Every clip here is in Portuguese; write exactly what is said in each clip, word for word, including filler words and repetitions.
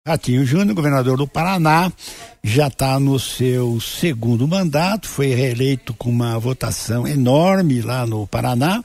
Ratinho Júnior, governador do Paraná, já está no seu segundo mandato, foi reeleito com uma votação enorme lá no Paraná.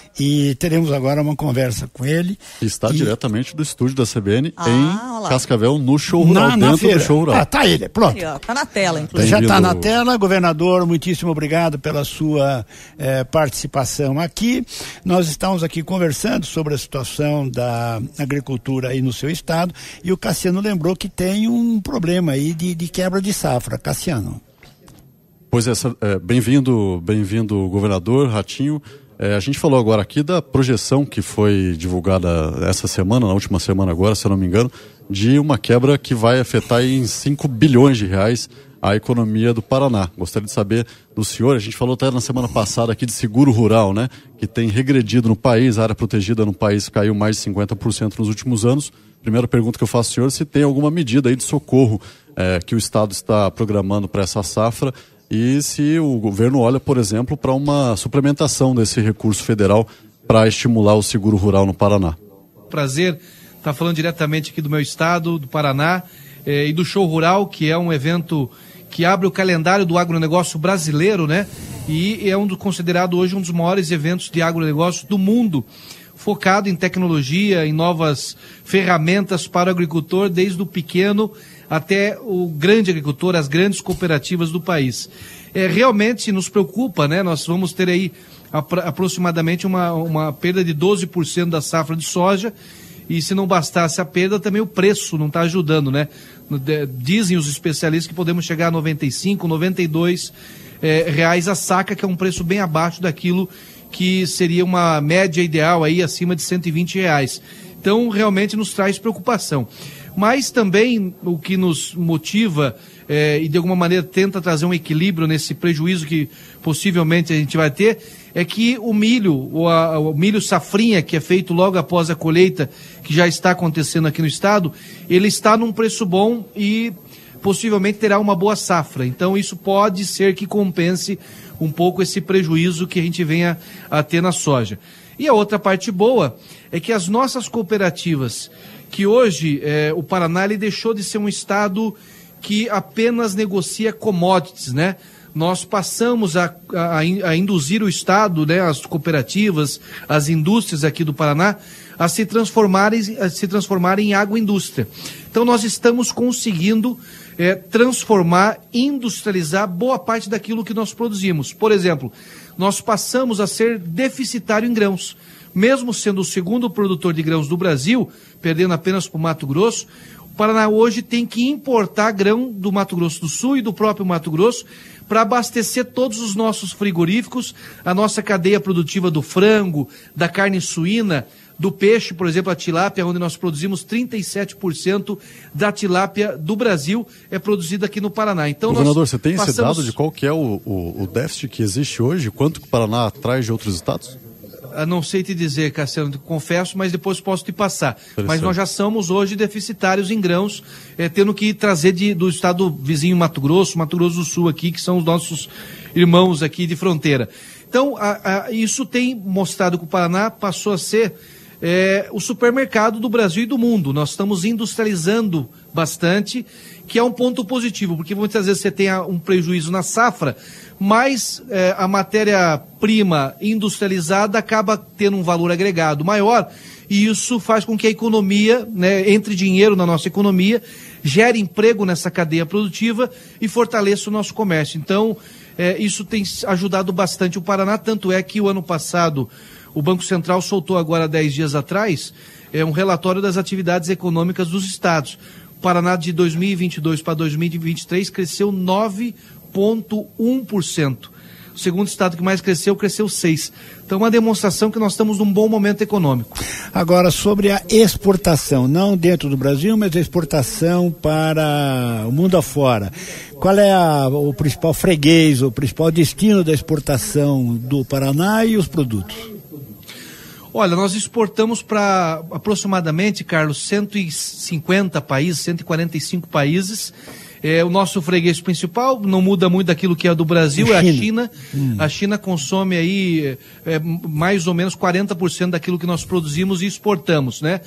E teremos agora uma conversa com ele. Está e... diretamente do estúdio da C B N ah, em Cascavel, no show rural, na, na dentro feira. do show rural. Ah, tá ele, pronto. Está na tela, inclusive. Já está na tela, governador, muitíssimo obrigado pela sua eh, participação aqui. Nós estamos aqui conversando sobre a situação da agricultura aí no seu estado, e o Cassiano lembrou que tem um problema aí de, de quebra de safra. Cassiano. Pois é, é bem-vindo, bem-vindo, governador Ratinho. É, a gente falou agora aqui da projeção que foi divulgada essa semana, na última semana agora, se eu não me engano, de uma quebra que vai afetar em cinco bilhões de reais a economia do Paraná. Gostaria de saber do senhor, a gente falou até na semana passada aqui de seguro rural, né, que tem regredido no país, a área protegida no país caiu mais de cinquenta por cento nos últimos anos. Primeira pergunta que eu faço ao senhor, se tem alguma medida aí de socorro é, que o Estado está programando para essa safra, e se o governo olha, por exemplo, para uma suplementação desse recurso federal para estimular o seguro rural no Paraná. Prazer estar falando diretamente aqui do meu estado, do Paraná, eh, e do Show Rural, que é um evento que abre o calendário do agronegócio brasileiro, né? E é um do, considerado hoje um dos maiores eventos de agronegócio do mundo, focado em tecnologia, em novas ferramentas para o agricultor, desde o pequeno até o grande agricultor, as grandes cooperativas do país. É, realmente nos preocupa, né? Nós vamos ter aí apro- aproximadamente uma, uma perda de doze por cento da safra de soja, e se não bastasse a perda, também o preço não está ajudando, né? Dizem os especialistas que podemos chegar a noventa e cinco, noventa e dois é, reais a saca, que é um preço bem abaixo daquilo que seria uma média ideal aí, acima de cento e vinte reais. Então, realmente nos traz preocupação. Mas também o que nos motiva é, e de alguma maneira tenta trazer um equilíbrio nesse prejuízo que possivelmente a gente vai ter, é que o milho, o, a, o milho safrinha, que é feito logo após a colheita, que já está acontecendo aqui no estado, ele está num preço bom e possivelmente terá uma boa safra. Então isso pode ser que compense um pouco esse prejuízo que a gente venha a ter na soja. E a outra parte boa é que as nossas cooperativas, que hoje eh, o Paraná ele deixou de ser um estado que apenas negocia commodities, né? Nós passamos a, a, a induzir o estado, né, as cooperativas, as indústrias aqui do Paraná, a se transformarem, a se transformarem em agroindústria. Então nós estamos conseguindo eh, transformar, industrializar boa parte daquilo que nós produzimos. Por exemplo, nós passamos a ser deficitário em grãos. Mesmo sendo o segundo produtor de grãos do Brasil, perdendo apenas para o Mato Grosso, o Paraná hoje tem que importar grão do Mato Grosso do Sul e do próprio Mato Grosso para abastecer todos os nossos frigoríficos, a nossa cadeia produtiva do frango, da carne suína, do peixe, por exemplo, a tilápia, onde nós produzimos trinta e sete por cento da tilápia do Brasil é produzida aqui no Paraná. Então, governador, nós você tem passamos... esse dado de qual que é o, o, o déficit que existe hoje? Quanto que o Paraná traz de outros estados? Não sei te dizer, Cassiano, confesso, mas depois posso te passar. Mas nós já somos hoje deficitários em grãos, é, tendo que trazer de, do estado vizinho Mato Grosso, Mato Grosso do Sul aqui, que são os nossos irmãos aqui de fronteira. Então, a, a, isso tem mostrado que o Paraná passou a ser é, o supermercado do Brasil e do mundo. Nós estamos industrializando bastante, que é um ponto positivo, porque muitas vezes você tem um prejuízo na safra, mas eh, a matéria-prima industrializada acaba tendo um valor agregado maior, e isso faz com que a economia, né, entre dinheiro na nossa economia, gere emprego nessa cadeia produtiva e fortaleça o nosso comércio. Então, eh, isso tem ajudado bastante o Paraná, tanto é que o ano passado o Banco Central soltou agora, dez dias atrás, eh, um relatório das atividades econômicas dos estados. O Paraná de dois mil e vinte e dois para dois mil e vinte e três cresceu nove vírgula um por cento. O segundo estado que mais cresceu, cresceu seis por cento. Então, uma demonstração que nós estamos num bom momento econômico. Agora, sobre a exportação, não dentro do Brasil, mas a exportação para o mundo afora. Qual é a, o principal freguês, o principal destino da exportação do Paraná e os produtos? Olha, nós exportamos para aproximadamente, Carlos, cento e cinquenta países, cento e quarenta e cinco países. É, o nosso freguês principal não muda muito daquilo que é do Brasil, é a China. Hum. A China consome aí é, mais ou menos quarenta por cento daquilo que nós produzimos e exportamos, né?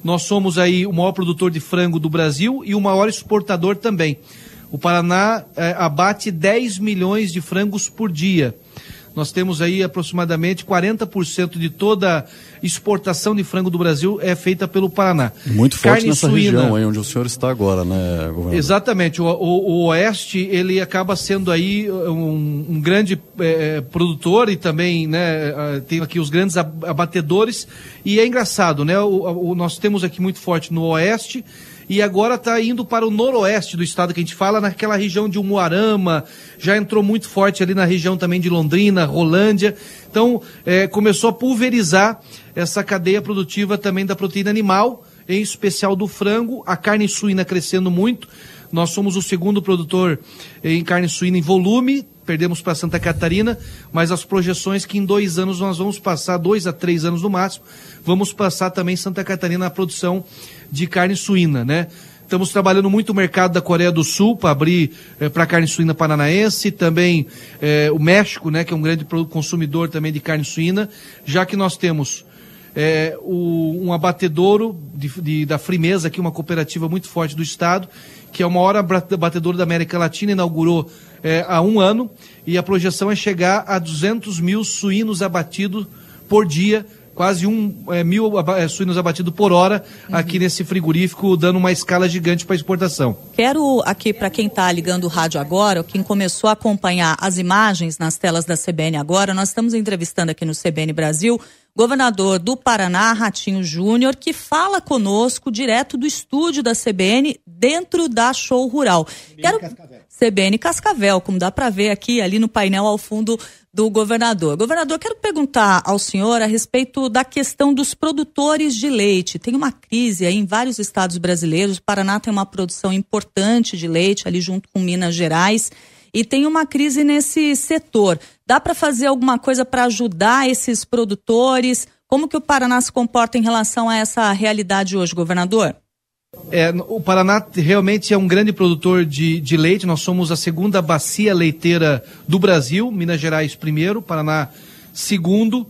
nós somos aí o maior produtor de frango do Brasil e o maior exportador também. O Paraná é, abate dez milhões de frangos por dia. Nós temos aí aproximadamente quarenta por cento de toda exportação de frango do Brasil é feita pelo Paraná. Muito forte Carne nessa suína, região aí onde o senhor está agora, né, governador? Exatamente. O, o, o Oeste, ele acaba sendo aí um, um grande é, produtor e também, né, tem aqui os grandes abatedores. E é engraçado, né? O, o, nós temos aqui muito forte no Oeste, e agora está indo para o noroeste do estado, que a gente fala, naquela região de Umuarama, já entrou muito forte ali na região também de Londrina, Rolândia. Então, é, começou a pulverizar essa cadeia produtiva também da proteína animal, em especial do frango, a carne suína crescendo muito. Nós somos o segundo produtor em carne suína em volume, perdemos para Santa Catarina, mas as projeções que em dois anos nós vamos passar, dois a três anos no máximo, vamos passar também Santa Catarina na produção de carne suína, né? Estamos trabalhando muito o mercado da Coreia do Sul para abrir eh, para carne suína paranaense, também eh, o México, né, que é um grande consumidor também de carne suína, já que nós temos eh, o, um abatedouro de, de, da Frimeza, aqui uma cooperativa muito forte do estado, que é o maior abatedouro da América Latina, inaugurou eh, há um ano, e a projeção é chegar a duzentos mil suínos abatidos por dia, quase um é, mil é, suínos abatidos por hora aqui uhum. nesse frigorífico, dando uma escala gigante para exportação. Quero aqui, para quem está ligando o rádio agora, quem começou a acompanhar as imagens nas telas da C B N agora, nós estamos entrevistando aqui no C B N Brasil governador do Paraná, Ratinho Júnior, que fala conosco direto do estúdio da C B N, dentro da Show Rural. C B N Quero... Cascavel. C B N Cascavel, como dá para ver aqui, ali no painel ao fundo do governador. Governador, quero perguntar ao senhor a respeito da questão dos produtores de leite. Tem uma crise aí em vários estados brasileiros. O Paraná tem uma produção importante de leite, ali junto com Minas Gerais, e tem uma crise nesse setor. Dá para fazer alguma coisa para ajudar esses produtores? Como que o Paraná se comporta em relação a essa realidade hoje, governador? É, o Paraná realmente é um grande produtor de, de leite. Nós somos a segunda bacia leiteira do Brasil, Minas Gerais primeiro, Paraná segundo,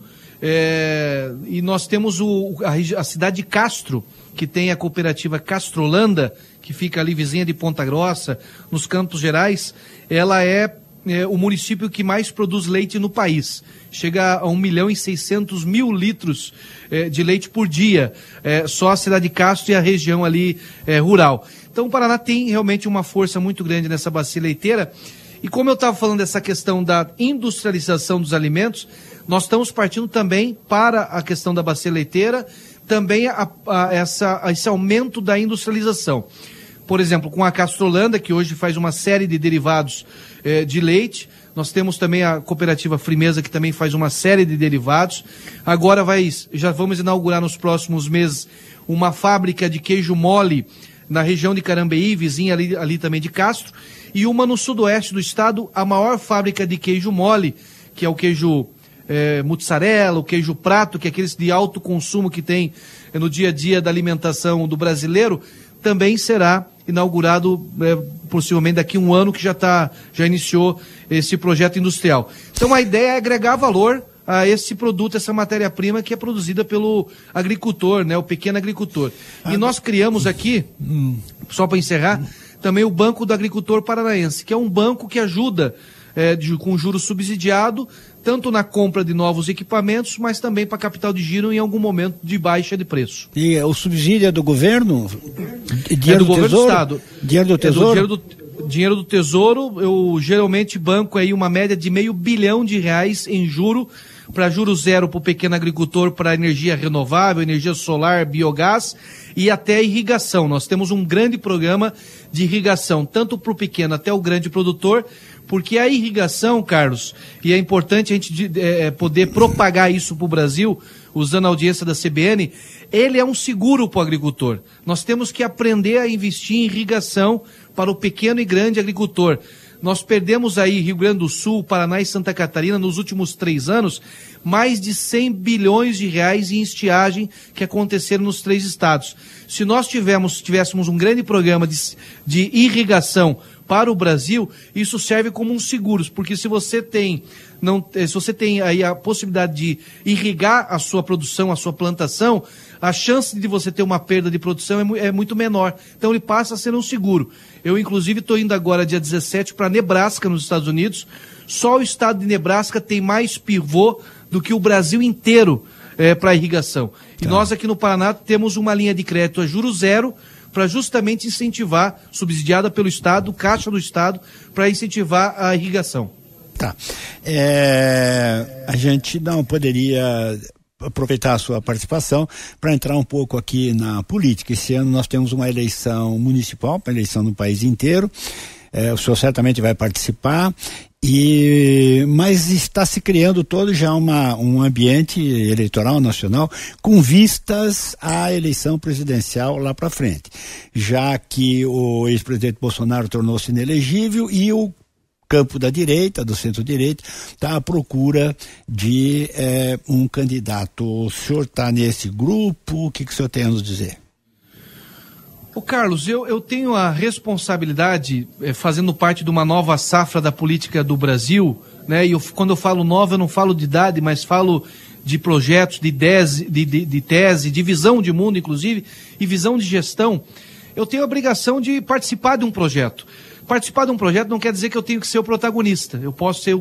é, e nós temos o, a, a cidade de Castro, que tem a cooperativa Castrolanda, que fica ali vizinha de Ponta Grossa, nos Campos Gerais. Ela é, é o município que mais produz leite no país. Chega a um milhão e seiscentos mil litros eh, de leite por dia, eh, só a cidade de Castro e a região ali eh, rural. Então o Paraná tem realmente uma força muito grande nessa bacia leiteira. E como eu estava falando dessa questão da industrialização dos alimentos, nós estamos partindo também para a questão da bacia leiteira, também a, a, essa, a esse aumento da industrialização. Por exemplo, com a Castrolanda, que hoje faz uma série de derivados eh, de leite. Nós temos também a cooperativa Frimeza, que também faz uma série de derivados. Agora vai, já vamos inaugurar nos próximos meses uma fábrica de queijo mole na região de Carambeí, vizinha ali, ali também de Castro, e uma no sudoeste do estado, a maior fábrica de queijo mole, que é o queijo é, mussarela, o queijo prato, que é aqueles de alto consumo que tem no dia a dia da alimentação do brasileiro, também será inaugurado é, possivelmente daqui a um ano, que já, tá, já iniciou esse projeto industrial. Então a ideia é agregar valor a esse produto, essa matéria-prima que é produzida pelo agricultor, né, o pequeno agricultor. E nós criamos aqui, só para encerrar, também o Banco do Agricultor Paranaense, que é um banco que ajuda é, de, com juros subsidiado, tanto na compra de novos equipamentos, mas também para capital de giro em algum momento de baixa de preço. E o subsídio é do governo? Dinheiro é do, do governo do Estado. Dinheiro do Tesouro? É do, dinheiro, do, dinheiro do Tesouro. Eu geralmente banco aí uma média de meio bilhão de reais em juro, para juro zero para o pequeno agricultor, para energia renovável, energia solar, biogás e até irrigação. Nós temos um grande programa de irrigação, tanto para o pequeno até o grande produtor, porque a irrigação, Carlos, e é importante a gente é, poder propagar isso para o Brasil, usando a audiência da C B N, ele é um seguro para o agricultor. Nós temos que aprender a investir em irrigação para o pequeno e grande agricultor. Nós perdemos aí Rio Grande do Sul, Paraná e Santa Catarina nos últimos três anos mais de cem bilhões de reais em estiagem que aconteceram nos três estados. Se nós tivéssemos, tivéssemos um grande programa de, de irrigação para o Brasil, isso serve como um seguro, porque se você tem, não, se você tem aí a possibilidade de irrigar a sua produção, a sua plantação, a chance de você ter uma perda de produção é, é muito menor. Então ele passa a ser um seguro. Eu, inclusive, estou indo agora, dia dezessete, para Nebraska, nos Estados Unidos. Só o estado de Nebraska tem mais pivô do que o Brasil inteiro é, para irrigação. E tá. Nós aqui no Paraná temos uma linha de crédito a juros zero para justamente incentivar, subsidiada pelo Estado, Caixa do Estado, para incentivar a irrigação. Tá. É, a gente não poderia aproveitar a sua participação para entrar um pouco aqui na política. Esse ano nós temos uma eleição municipal, uma eleição no país inteiro. É, o senhor certamente vai participar, e, mas está se criando todo já uma, um ambiente eleitoral nacional com vistas à eleição presidencial lá para frente, já que o ex-presidente Bolsonaro tornou-se inelegível e o campo da direita, do centro-direita, está à procura de é, um candidato. O senhor está nesse grupo? O que, que o senhor tem a nos dizer? Ô Carlos, eu, eu tenho a responsabilidade, eh, fazendo parte de uma nova safra da política do Brasil, né? E eu, quando eu falo nova, eu não falo de idade, mas falo de projetos, de, tese, de, de, de tese, de visão de mundo, inclusive, e visão de gestão. Eu tenho a obrigação de participar de um projeto. Participar de um projeto não quer dizer que eu tenho que ser o protagonista. Eu posso ser o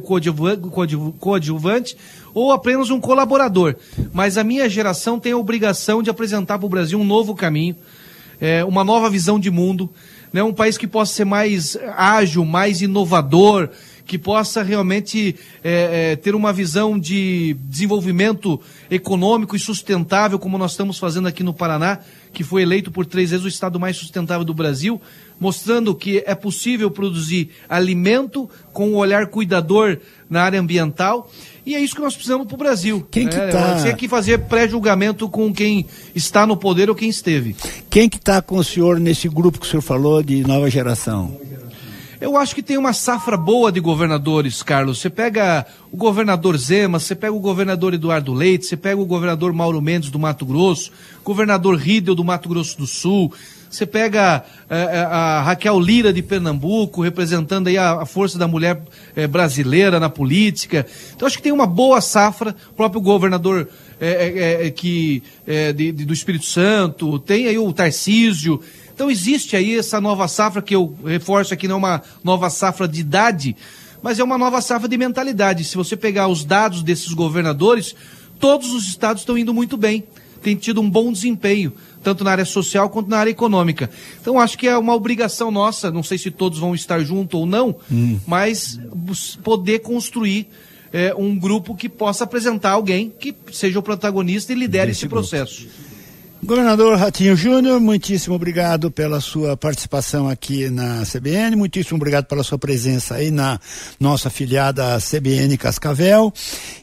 coadjuvante ou apenas um colaborador. Mas a minha geração tem a obrigação de apresentar para o Brasil um novo caminho, é, uma nova visão de mundo, né? Um país que possa ser mais ágil, mais inovador, que possa realmente é, é, ter uma visão de desenvolvimento econômico e sustentável, como nós estamos fazendo aqui no Paraná, que foi eleito por três vezes o estado mais sustentável do Brasil, mostrando que é possível produzir alimento com um olhar cuidador na área ambiental, e é isso que nós precisamos para o Brasil. Quem que é, tá... Tem que fazer pré-julgamento com quem está no poder ou quem esteve. Quem que está com o senhor nesse grupo que o senhor falou de nova geração? Eu acho que tem uma safra boa de governadores, Carlos. Você pega o governador Zema, você pega o governador Eduardo Leite, você pega o governador Mauro Mendes do Mato Grosso, governador Riedel do Mato Grosso do Sul, você pega eh, a Raquel Lira de Pernambuco, representando aí a, a força da mulher eh, brasileira na política. Então acho que tem uma boa safra, o próprio governador eh, eh, que, eh, de, de, do Espírito Santo, tem aí o Tarcísio. Então existe aí essa nova safra, que eu reforço aqui, não é uma nova safra de idade, mas é uma nova safra de mentalidade. Se você pegar os dados desses governadores, todos os estados estão indo muito bem, têm tido um bom desempenho, tanto na área social quanto na área econômica. Então acho que é uma obrigação nossa, não sei se todos vão estar juntos ou não, hum. mas poder construir é, um grupo que possa apresentar alguém que seja o protagonista e lidere esse processo. Governador Ratinho Júnior, muitíssimo obrigado pela sua participação aqui na C B N, muitíssimo obrigado pela sua presença aí na nossa afiliada C B N Cascavel,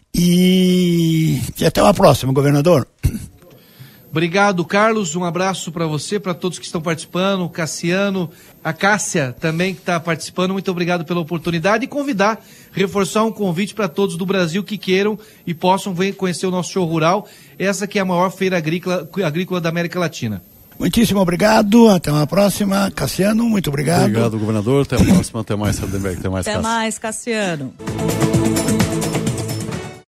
e, e até uma próxima, governador. Obrigado, Carlos, um abraço para você, para todos que estão participando, o Cassiano, a Cássia também que está participando, muito obrigado pela oportunidade, e convidar, reforçar um convite para todos do Brasil que queiram e possam vir conhecer o nosso show rural, essa que é a maior feira agrícola, agrícola da América Latina. Muitíssimo obrigado, até uma próxima. Cassiano, muito obrigado. Obrigado, governador, até a próxima, até mais, até mais, Até Cássio. mais, Cassiano.